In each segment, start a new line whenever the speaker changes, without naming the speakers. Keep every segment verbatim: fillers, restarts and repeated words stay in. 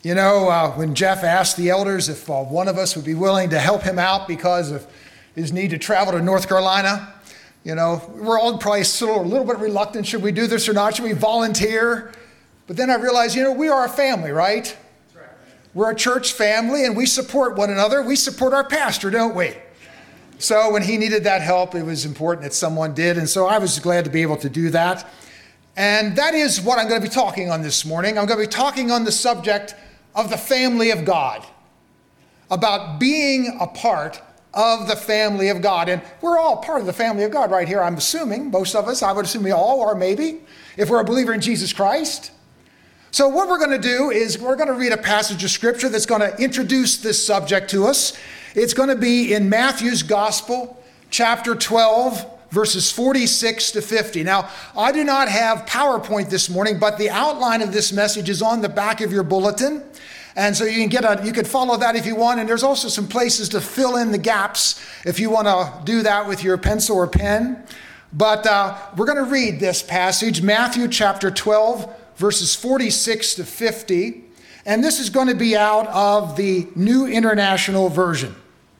You know, uh, when Jeff asked the elders if uh, one of us would be willing to help him out because of his need to travel to North Carolina, you know, we're all probably still a little bit reluctant. Should we do this or not? Should we volunteer? But then I realized, you know, we are a family, right? That's right. We're a church family and we support one another. We support our pastor, don't we? So when he needed that help, it was important that someone did. And so I was glad to be able to do that. And that is what I'm going to be talking on this morning. I'm going to be talking on the subject of the family of God, about being a part of the family of God. And we're all part of the family of God right here, I'm assuming. Most of us, I would assume we all are, maybe, if we're a believer in Jesus Christ. So what we're going to do is we're going to read a passage of scripture that's going to introduce this subject to us. It's going to be in Matthew's Gospel, chapter twelve, verses forty-six to fifty. Now, I do not have PowerPoint this morning, but the outline of this message is on the back of your bulletin. And so you can get a, you can follow that if you want. And there's also some places to fill in the gaps if you want to do that with your pencil or pen. But uh, we're going to read this passage, Matthew chapter twelve, verses forty-six to fifty. And this is going to be out of the New International Version.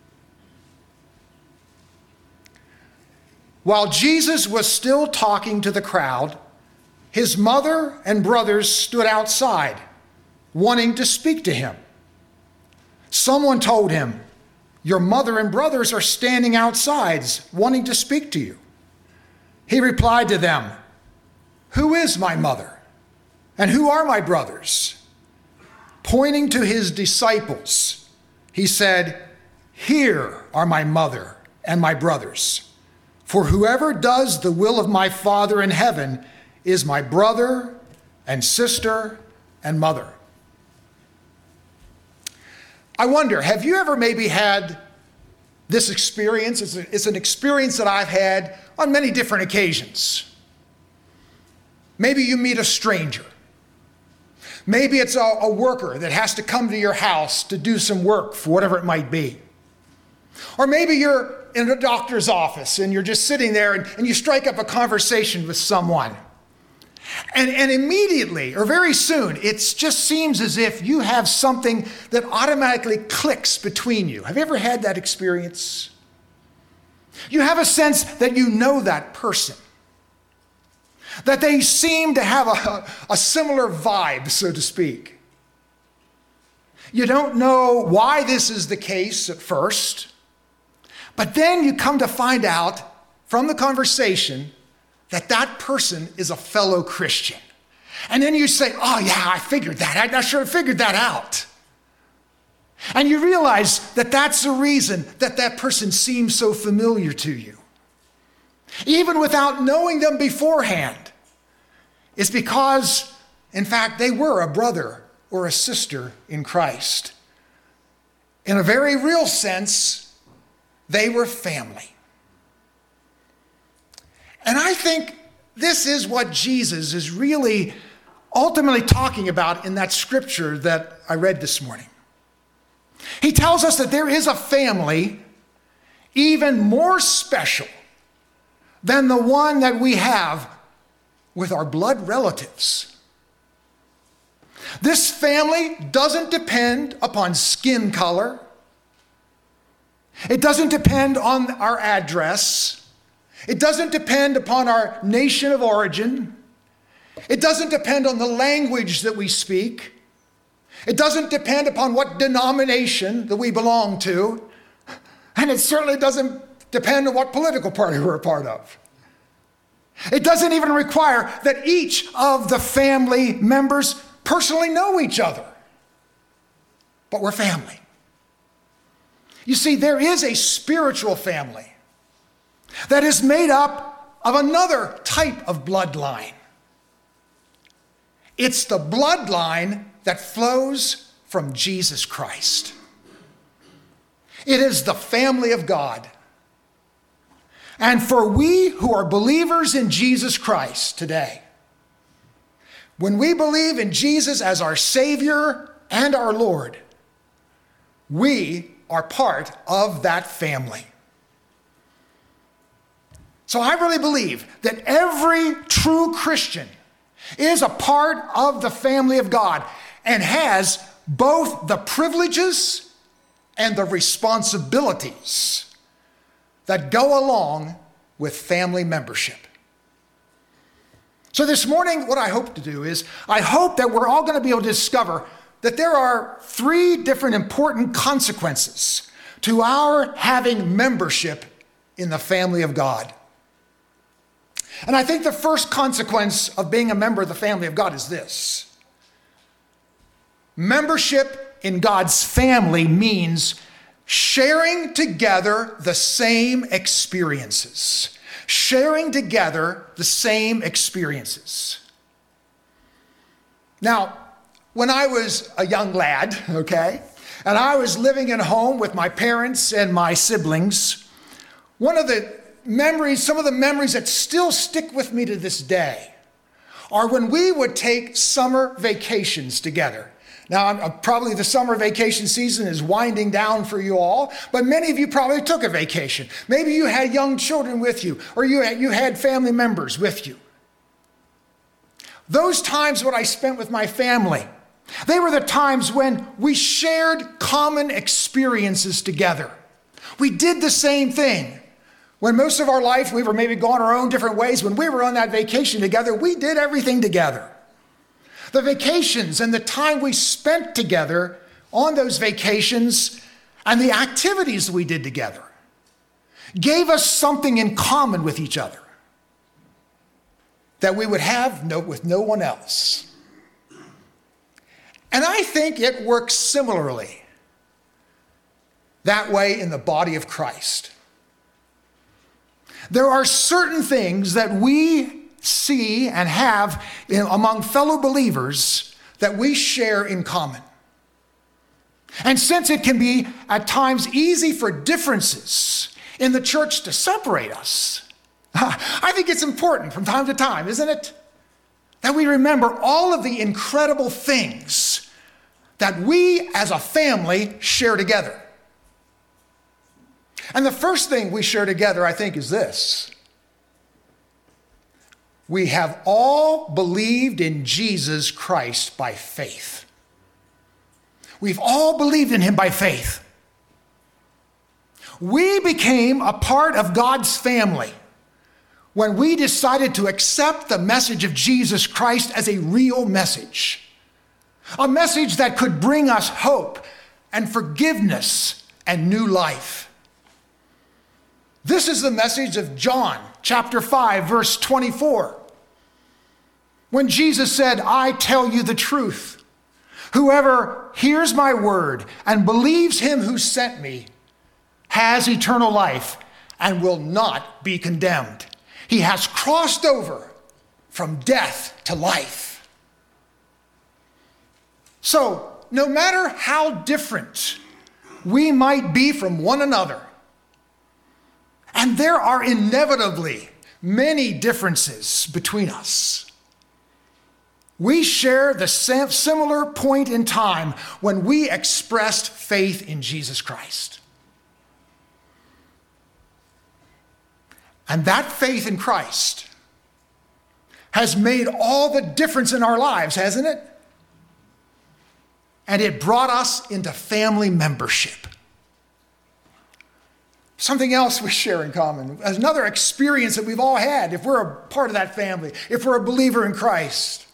While Jesus was still talking to the crowd, his mother and brothers stood outside, wanting to speak to him. Someone told him, "Your mother and brothers are standing outside, wanting to speak to you." He replied to them, "Who is my mother? And who are my brothers?" Pointing to his disciples, he said, "Here are my mother and my brothers. For whoever does the will of my Father in heaven is my brother and sister and mother." I wonder, have you ever maybe had this experience? It's, a, it's an experience that I've had on many different occasions. Maybe you meet a stranger. Maybe it's a, a worker that has to come to your house to do some work for whatever it might be. Or maybe you're in a doctor's office and you're just sitting there and, and you strike up a conversation with someone. And, and immediately or very soon, it just seems as if you have something that automatically clicks between you. Have you ever had that experience? You have a sense that you know that person, that they seem to have a, a similar vibe, so to speak. You don't know why this is the case at first, but then you come to find out from the conversation that that person is a fellow Christian. And then you say, "Oh yeah, I figured that. I, I should have figured that out." And you realize that that's the reason that that person seems so familiar to you. Even without knowing them beforehand. It's because, in fact, they were a brother or a sister in Christ. In a very real sense, they were family. And I think this is what Jesus is really ultimately talking about in that scripture that I read this morning. He tells us that there is a family even more special than the one that we have with our blood relatives. This family doesn't depend upon skin color. It doesn't depend on our address. It doesn't depend upon our nation of origin. It doesn't depend on the language that we speak. It doesn't depend upon what denomination that we belong to. And it certainly doesn't depend on what political party we're a part of. It doesn't even require that each of the family members personally know each other. But we're family. You see, there is a spiritual family that is made up of another type of bloodline. It's the bloodline that flows from Jesus Christ. It is the family of God. And for we who are believers in Jesus Christ today, when we believe in Jesus as our Savior and our Lord, we are part of that family. So I really believe that every true Christian is a part of the family of God and has both the privileges and the responsibilities that go along with family membership. So this morning, what I hope to do is, I hope that we're all going to be able to discover that there are three different important consequences to our having membership in the family of God. And I think the first consequence of being a member of the family of God is this. Membership in God's family means sharing together the same experiences. Sharing together the same experiences. Now, when I was a young lad, okay, and I was living at home with my parents and my siblings, one of the memories, some of the memories that still stick with me to this day are when we would take summer vacations together. Now, I'm, probably the summer vacation season is winding down for you all, but many of you probably took a vacation. Maybe you had young children with you, or you had, you had family members with you. Those times what I spent with my family, they were the times when we shared common experiences together. We did the same thing. When most of our life we were maybe going our own different ways, when we were on that vacation together, we did everything together. The vacations and the time we spent together on those vacations and the activities we did together gave us something in common with each other that we would have no, with no one else. And I think it works similarly that way in the body of Christ. There are certain things that we see and have in, among fellow believers that we share in common. And since it can be at times easy for differences in the church to separate us, I think it's important from time to time, isn't it, that we remember all of the incredible things that we as a family share together. And the first thing we share together, I think, is this. We have all believed in Jesus Christ by faith. We've all believed in him by faith. We became a part of God's family when we decided to accept the message of Jesus Christ as a real message. A message that could bring us hope and forgiveness and new life. This is the message of John chapter five, verse twenty-four. When Jesus said, I tell you the truth. Whoever hears my word and believes him who sent me has eternal life and will not be condemned. He has crossed over from death to life. So, no matter how different we might be from one another, and there are inevitably many differences between us, we share the similar point in time when we expressed faith in Jesus Christ. And that faith in Christ has made all the difference in our lives, hasn't it? And it brought us into family membership. Something else we share in common, another experience that we've all had if we're a part of that family, if we're a believer in Christ.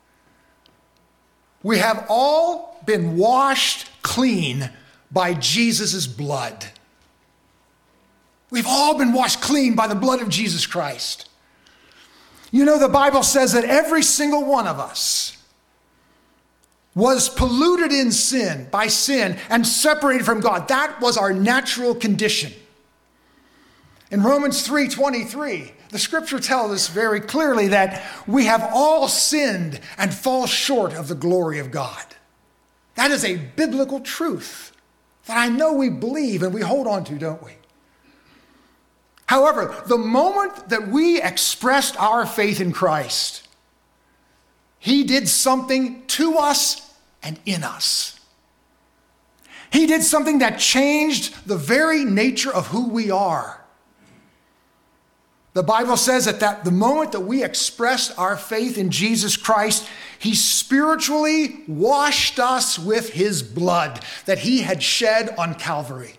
We have all been washed clean by Jesus' blood. We've all been washed clean by the blood of Jesus Christ. You know, the Bible says that every single one of us was polluted in sin, by sin, and separated from God. That was our natural condition. In Romans three twenty-three, the scripture tells us very clearly that we have all sinned and fall short of the glory of God. That is a biblical truth that I know we believe and we hold on to, don't we? However, the moment that we expressed our faith in Christ, he did something to us and in us. He did something that changed the very nature of who we are. The Bible says that, that the moment that we expressed our faith in Jesus Christ, he spiritually washed us with his blood that he had shed on Calvary.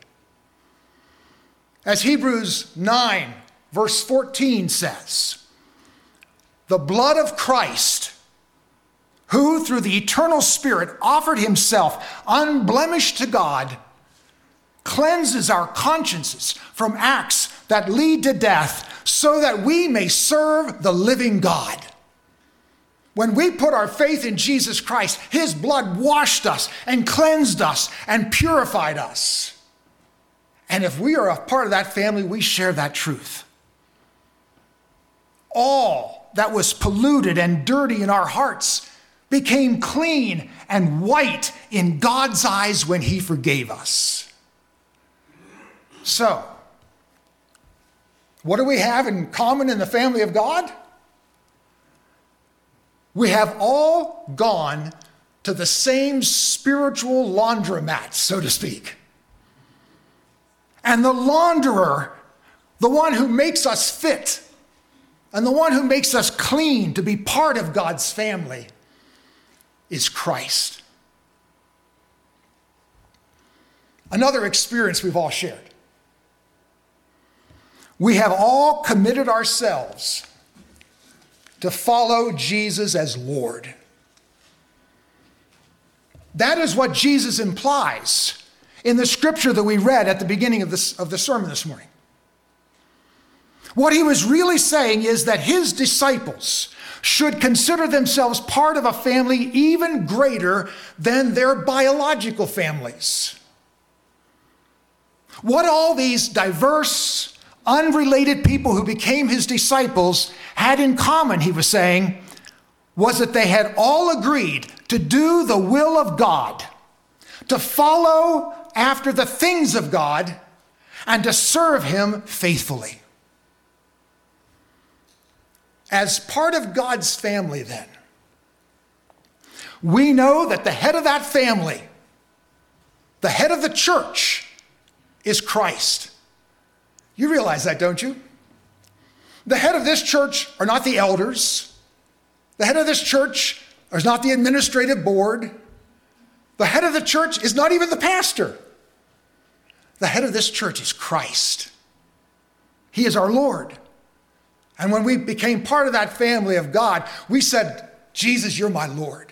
As Hebrews nine, verse fourteen says, the blood of Christ, who through the eternal Spirit offered himself unblemished to God, cleanses our consciences from acts that lead to death, so that we may serve the living God. When we put our faith in Jesus Christ, his blood washed us and cleansed us and purified us. And if we are a part of that family, we share that truth. All that was polluted and dirty in our hearts became clean and white in God's eyes when he forgave us. So, what do we have in common in the family of God? We have all gone to the same spiritual laundromat, so to speak. And the launderer, the one who makes us fit, and the one who makes us clean to be part of God's family, is Christ. Another experience we've all shared. We have all committed ourselves to follow Jesus as Lord. That is what Jesus implies in the scripture that we read at the beginning of, this, of the sermon this morning. What he was really saying is that his disciples should consider themselves part of a family even greater than their biological families. What all these diverse, unrelated people who became his disciples had in common, he was saying, was that they had all agreed to do the will of God, to follow after the things of God, and to serve him faithfully. As part of God's family, then, we know that the head of that family, the head of the church, is Christ. You realize that, don't you? The head of this church are not the elders. The head of this church is not the administrative board. The head of the church is not even the pastor. The head of this church is Christ. He is our Lord. And when we became part of that family of God, we said, Jesus, you're my Lord.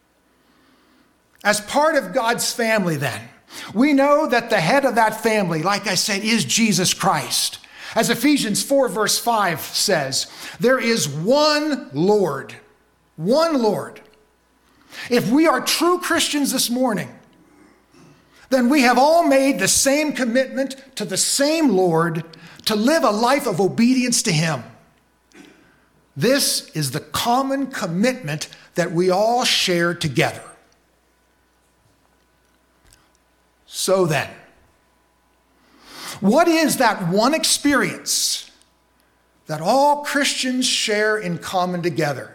As part of God's family, then, we know that the head of that family, like I said, is Jesus Christ. As Ephesians four verse five says, there is one Lord, one Lord. If we are true Christians this morning, then we have all made the same commitment to the same Lord to live a life of obedience to him. This is the common commitment that we all share together. So then, what is that one experience that all Christians share in common together?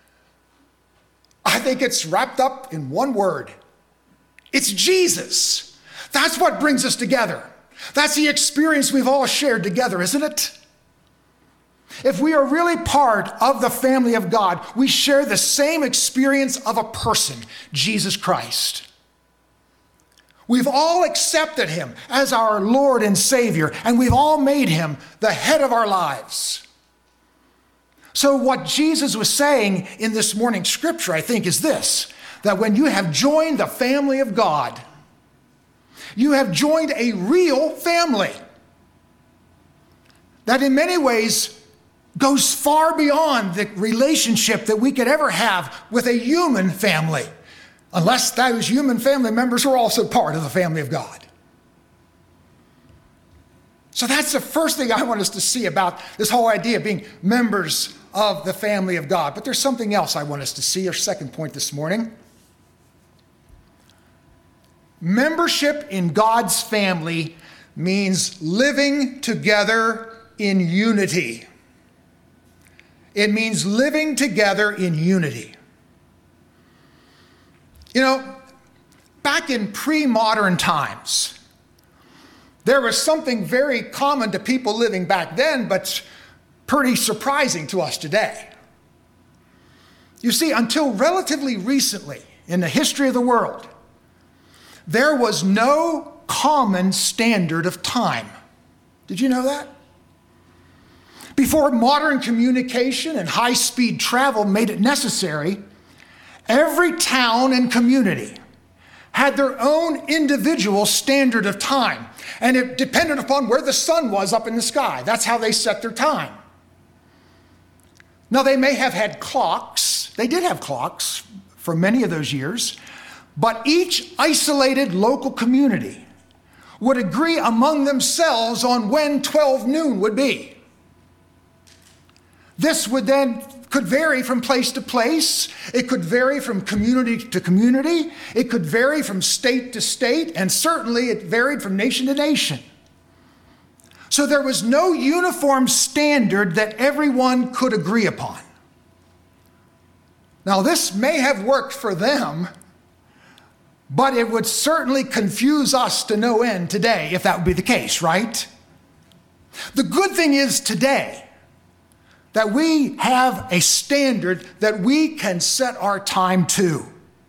I think it's wrapped up in one word. It's Jesus. That's what brings us together. That's the experience we've all shared together, isn't it? If we are really part of the family of God, we share the same experience of a person, Jesus Christ. We've all accepted him as our Lord and Savior, and we've all made him the head of our lives. So what Jesus was saying in this morning's scripture, I think, is this, that when you have joined the family of God, you have joined a real family that in many ways goes far beyond the relationship that we could ever have with a human family, unless those human family members are also part of the family of God. So that's the first thing I want us to see about this whole idea of being members of the family of God. But there's something else I want us to see, our second point this morning. Membership in God's family means living together in unity. It means living together in unity. You know, back in pre-modern times, there was something very common to people living back then, but pretty surprising to us today. You see, until relatively recently in the history of the world, there was no common standard of time. Did you know that? Before modern communication and high-speed travel made it necessary, every town and community had their own individual standard of time, and it depended upon where the sun was up in the sky. That's how they set their time. Now, they may have had clocks. They did have clocks for many of those years, but each isolated local community would agree among themselves on when twelve noon would be. This would then could vary from place to place. It could vary from community to community. It could vary from state to state, and certainly it varied from nation to nation. So there was no uniform standard that everyone could agree upon. Now, this may have worked for them, but it would certainly confuse us to no end today if that would be the case, right? The good thing is today that we have a standard that we can set our time to.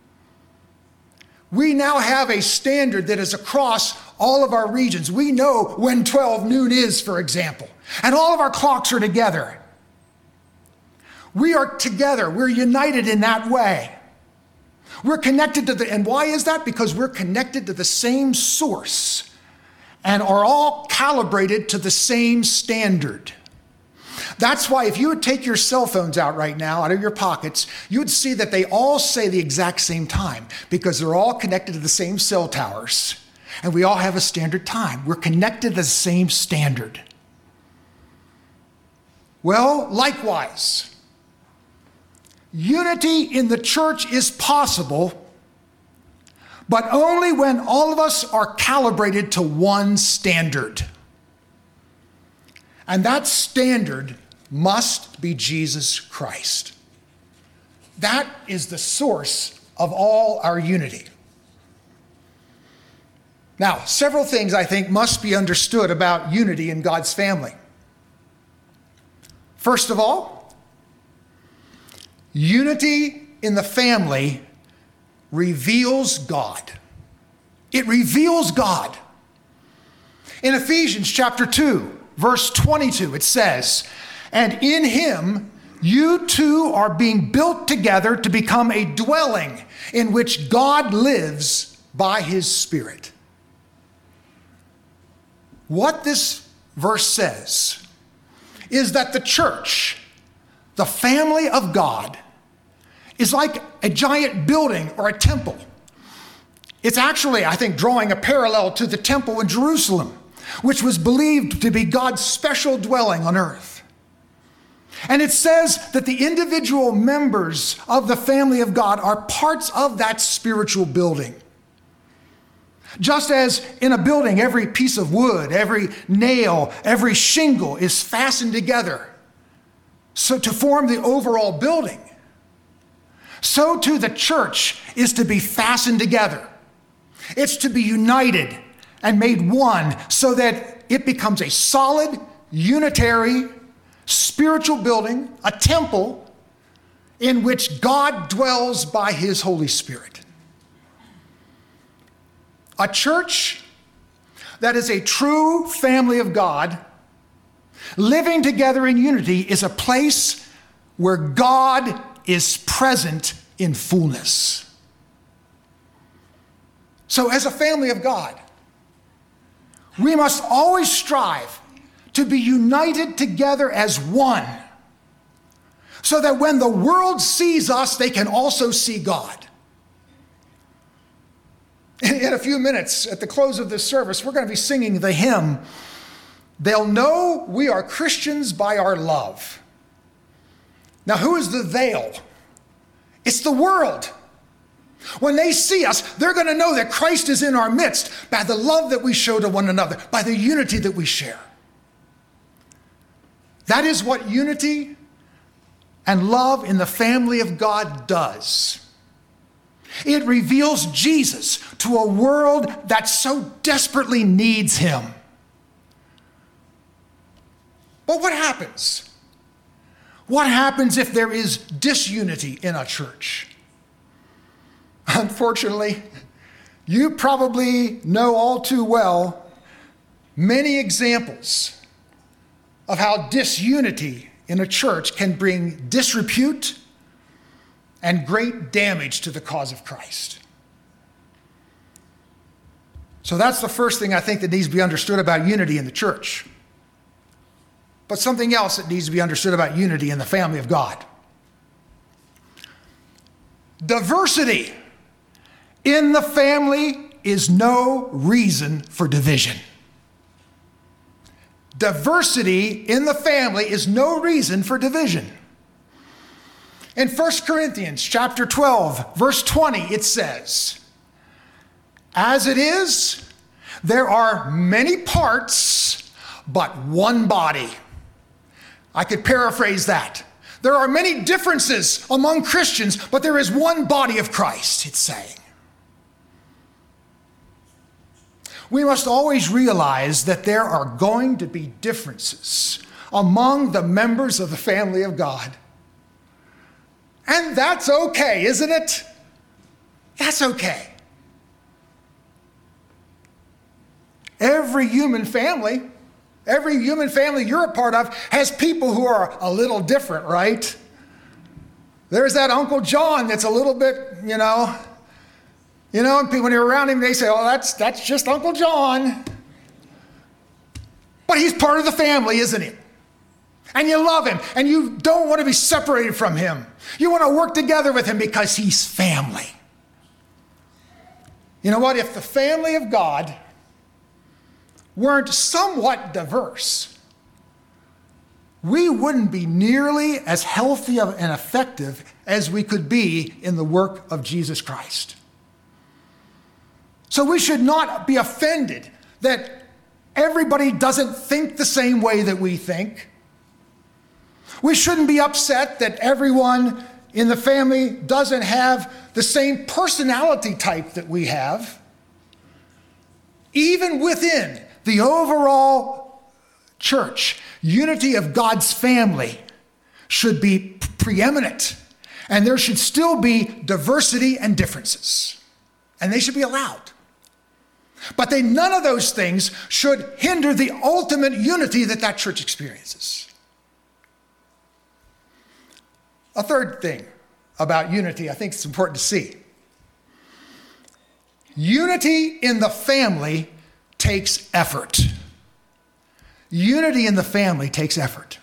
We now have a standard that is across all of our regions. We know when twelve noon is, for example, and all of our clocks are together. We are together. We're united in that way. We're connected to the, and why is that? Because we're connected to the same source and are all calibrated to the same standard. That's why if you would take your cell phones out right now, out of your pockets, you would see that they all say the exact same time because they're all connected to the same cell towers. And we all have a standard time. We're connected to the same standard. Well, likewise, unity in the church is possible, but only when all of us are calibrated to one standard. And that standard must be Jesus Christ. That is the source of all our unity. Now, several things I think must be understood about unity in God's family. First of all, unity in the family reveals God. It reveals God. In Ephesians chapter two, verse twenty-two, it says, "And in him you two are being built together to become a dwelling in which God lives by his Spirit." What this verse says is that the church, the family of God, is like a giant building or a temple. It's actually, I think, drawing a parallel to the temple in Jerusalem, which was believed to be God's special dwelling on earth. And it says that the individual members of the family of God are parts of that spiritual building. Just as in a building, every piece of wood, every nail, every shingle is fastened together so to form the overall building, so too the church is to be fastened together. It's to be united and made one so that it becomes a solid, unitary, spiritual building, a temple in which God dwells by his Holy Spirit. A church that is a true family of God, living together in unity, is a place where God is present in fullness. So as a family of God, we must always strive to be united together as one, so that when the world sees us, they can also see God. In a few minutes, at the close of this service, we're going to be singing the hymn, "They'll Know We Are Christians by Our Love." Now, who is the they'll? It's the world. When they see us, they're going to know that Christ is in our midst by the love that we show to one another, by the unity that we share. That is what unity and love in the family of God does. It reveals Jesus to a world that so desperately needs him. But what happens What happens if there is disunity in a church? Unfortunately, you probably know all too well many examples of how disunity in a church can bring disrepute and great damage to the cause of Christ. So that's the first thing I think that needs to be understood about unity in the church. But something else that needs to be understood about unity in the family of God. Diversity in the family is no reason for division. Diversity in the family is no reason for division. In First Corinthians chapter twelve, verse twenty, it says, "As it is, there are many parts, but one body." I could paraphrase that. There are many differences among Christians, but there is one body of Christ, it's saying. We must always realize that there are going to be differences among the members of the family of God. And that's okay, isn't it? That's okay. Every human family, every human family you're a part of has people who are a little different, right? There's that Uncle John that's a little bit, you know, you know, and people, when you're around him, they say, oh, that's, that's just Uncle John. But he's part of the family, isn't he? And you love him, and you don't want to be separated from him. You want to work together with him because he's family. You know what? If the family of God weren't somewhat diverse, we wouldn't be nearly as healthy and effective as we could be in the work of Jesus Christ. So we should not be offended that everybody doesn't think the same way that we think. We shouldn't be upset that everyone in the family doesn't have the same personality type that we have. Even within the overall church, unity of God's family should be preeminent, and there should still be diversity and differences, and they should be allowed. But they, none of those things should hinder the ultimate unity that that church experiences. A third thing about unity I think it's important to see. Unity in the family takes effort. Unity in the family takes effort.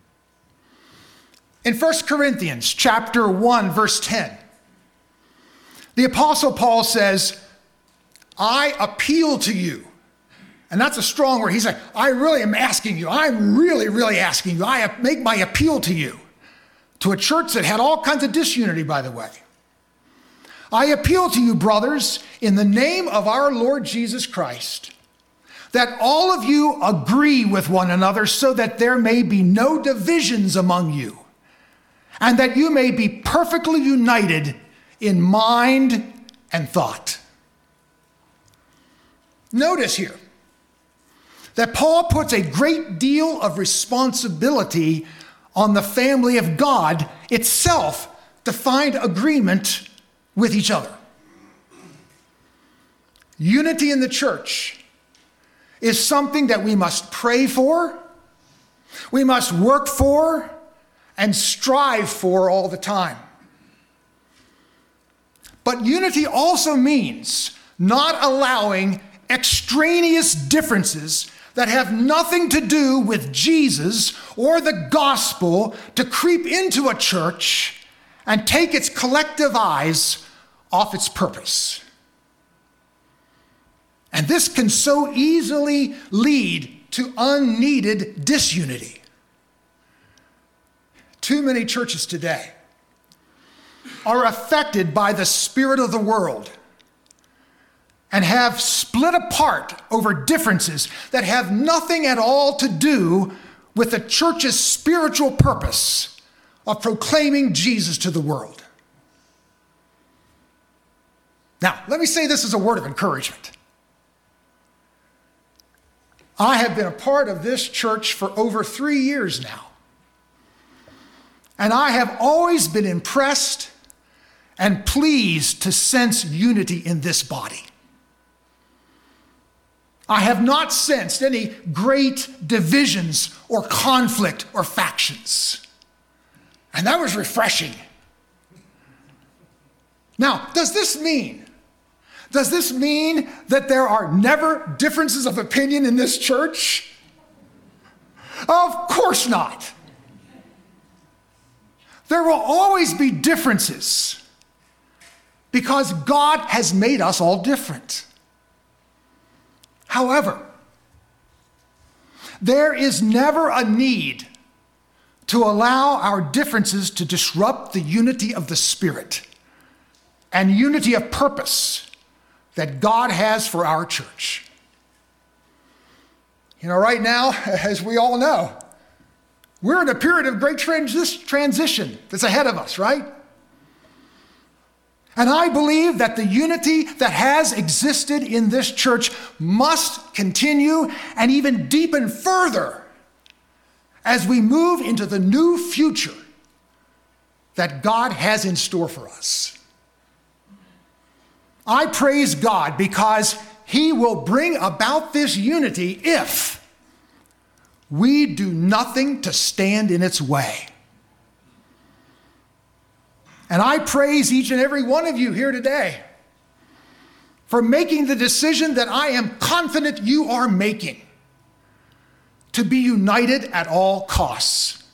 In First Corinthians chapter one, verse ten, the Apostle Paul says, I appeal to you. And that's a strong word. He's like, I really am asking you. I'm really, really asking you. I make my appeal to you. To a church that had all kinds of disunity, by the way. I appeal to you, brothers, in the name of our Lord Jesus Christ, that all of you agree with one another so that there may be no divisions among you, and that you may be perfectly united in mind and thought. Notice here that Paul puts a great deal of responsibility on the family of God itself to find agreement with each other. Unity in the church is something that we must pray for, we must work for, and strive for all the time. But unity also means not allowing extraneous differences that have nothing to do with Jesus or the gospel to creep into a church and take its collective eyes off its purpose. And this can so easily lead to unneeded disunity. Too many churches today are affected by the spirit of the world and have split apart over differences that have nothing at all to do with the church's spiritual purpose of proclaiming Jesus to the world. Now, let me say this as a word of encouragement. I have been a part of this church for over three years now. And I have always been impressed and pleased to sense unity in this body. I have not sensed any great divisions or conflict or factions. And that was refreshing. Now, does this mean, does this mean that there are never differences of opinion in this church? Of course not. There will always be differences because God has made us all different. However, there is never a need to allow our differences to disrupt the unity of the Spirit and unity of purpose that God has for our church. You know, right now, as we all know, we're in a period of great transi- transition that's ahead of us, right? And I believe that the unity that has existed in this church must continue and even deepen further as we move into the new future that God has in store for us. I praise God because He will bring about this unity if we do nothing to stand in its way. And I praise each and every one of you here today for making the decision that I am confident you are making to be united at all costs.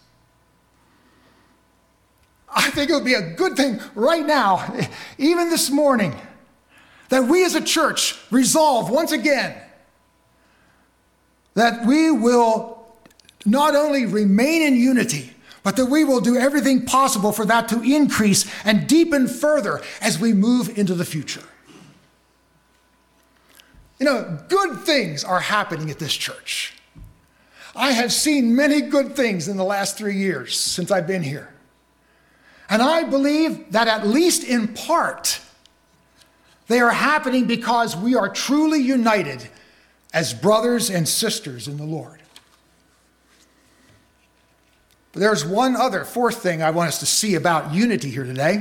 I think it would be a good thing right now, even this morning, that we as a church resolve once again that we will not only remain in unity, but that we will do everything possible for that to increase and deepen further as we move into the future. You know, good things are happening at this church. I have seen many good things in the last three years since I've been here. And I believe that at least in part, they are happening because we are truly united as brothers and sisters in the Lord. But there's one other, fourth thing I want us to see about unity here today.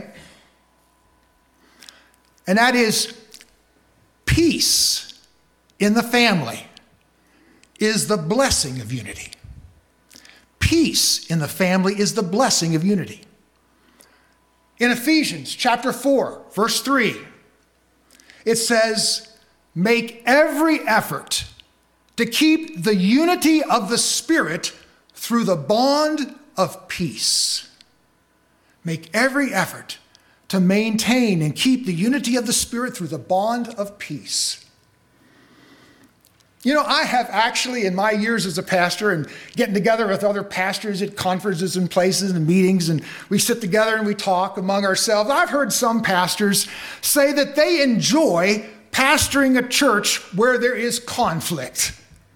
And that is peace in the family is the blessing of unity. Peace in the family is the blessing of unity. In Ephesians chapter four, verse three, it says, make every effort to keep the unity of the Spirit through the bond of peace. Make every effort to maintain and keep the unity of the Spirit through the bond of peace. You know, I have actually, in my years as a pastor and getting together with other pastors at conferences and places and meetings, and we sit together and we talk among ourselves, I've heard some pastors say that they enjoy pastoring a church where there is conflict.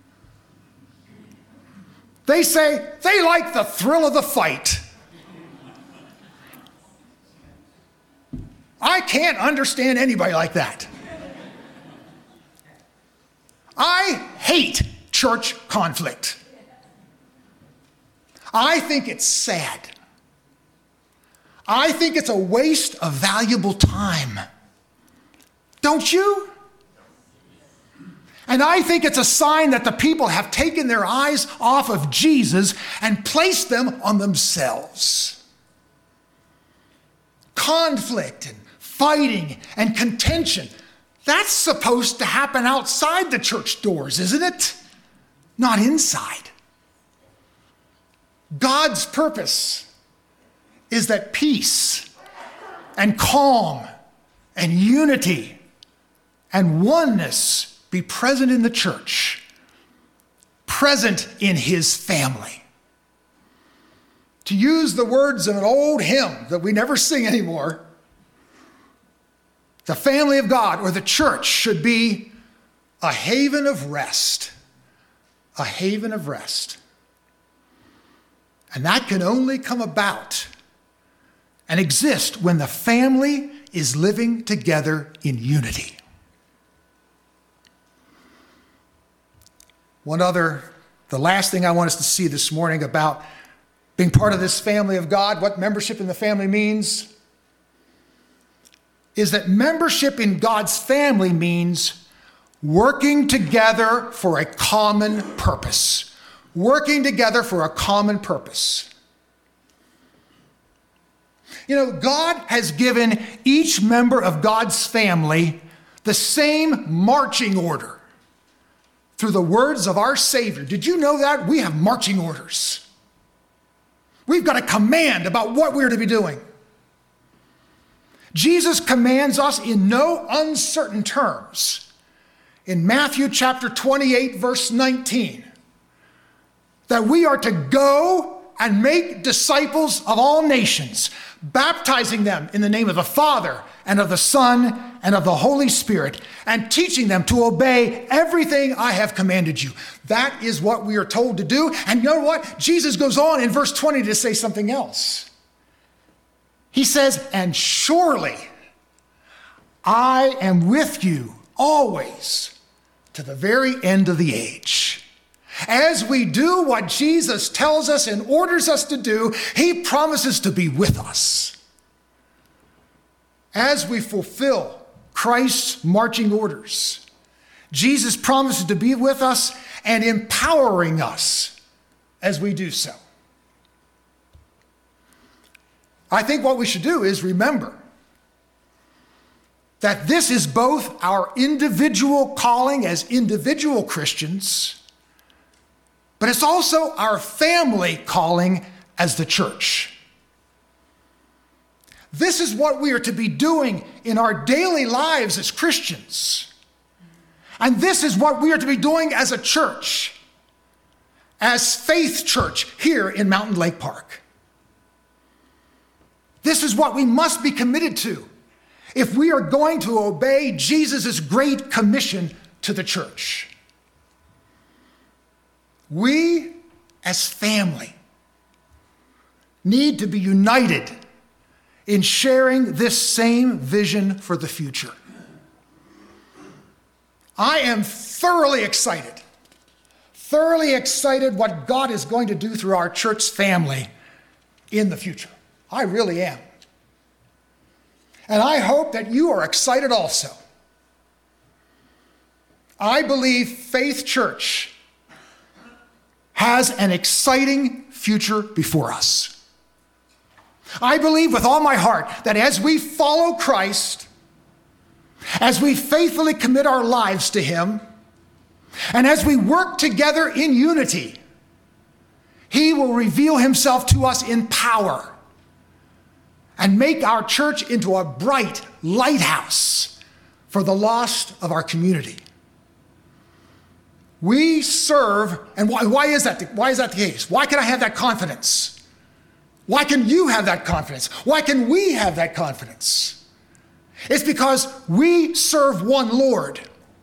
They say they like the thrill of the fight. I can't understand anybody like that. I hate church conflict. I think it's sad. I think it's a waste of valuable time. Don't you? And I think it's a sign that the people have taken their eyes off of Jesus and placed them on themselves. Conflict and fighting and contention, that's supposed to happen outside the church doors, isn't it? Not inside. God's purpose is that peace and calm and unity and oneness be present in the church, present in His family. To use the words of an old hymn that we never sing anymore, the family of God, or the church, should be a haven of rest. A haven of rest. And that can only come about and exist when the family is living together in unity. One other, the last thing I want us to see this morning about being part of this family of God, what membership in the family means, is that membership in God's family means working together for a common purpose. Working together for a common purpose. You know, God has given each member of God's family the same marching order through the words of our Savior. Did you know that? We have marching orders. We've got a command about what we're to be doing. Jesus commands us in no uncertain terms in Matthew chapter twenty-eight, verse nineteen, that we are to go and make disciples of all nations, baptizing them in the name of the Father and of the Son and of the Holy Spirit, and teaching them to obey everything I have commanded you. That is what we are told to do. And you know what? Jesus goes on in verse twenty to say something else. He says, and surely I am with you always to the very end of the age. As we do what Jesus tells us and orders us to do, he promises to be with us. As we fulfill Christ's marching orders, Jesus promises to be with us and empowering us as we do so. I think what we should do is remember that this is both our individual calling as individual Christians, but it's also our family calling as the church. This is what we are to be doing in our daily lives as Christians. And this is what we are to be doing as a church, as Faith Church here in Mountain Lake Park. This is what we must be committed to if we are going to obey Jesus' great commission to the church. We, as family, need to be united in sharing this same vision for the future. I am thoroughly excited, thoroughly excited what God is going to do through our church family in the future. I really am. And I hope that you are excited also. I believe Faith Church has an exciting future before us. I believe with all my heart that as we follow Christ, as we faithfully commit our lives to him, and as we work together in unity, he will reveal himself to us in power and make our church into a bright lighthouse for the lost of our community. We serve, and why, why is that? The, why is that the case? Why can I have that confidence? Why can you have that confidence? Why can we have that confidence? It's because we serve one Lord.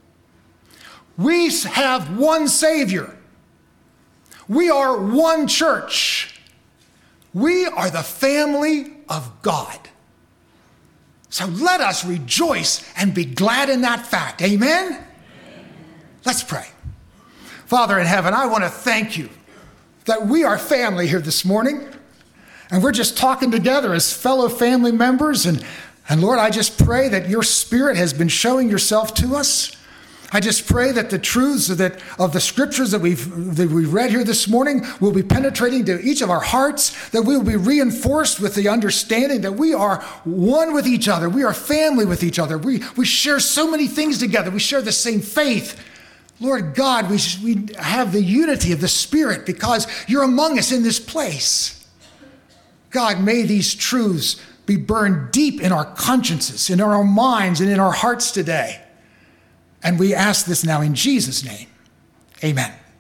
We have one Savior. We are one church. We are the family of God. So let us rejoice and be glad in that fact. Amen? Amen. Let's pray. Father in heaven, I want to thank you that we are family here this morning. And we're just talking together as fellow family members. And, and Lord, I just pray that your Spirit has been showing yourself to us. I just pray that the truths of, that, of the scriptures that we've, that we've read here this morning will be penetrating to each of our hearts, that we will be reinforced with the understanding that we are one with each other. We are family with each other. We, we share so many things together. We share the same faith. Lord God, we, we have the unity of the Spirit because you're among us in this place. God, may these truths be burned deep in our consciences, in our minds, and in our hearts today. And we ask this now in Jesus' name. Amen.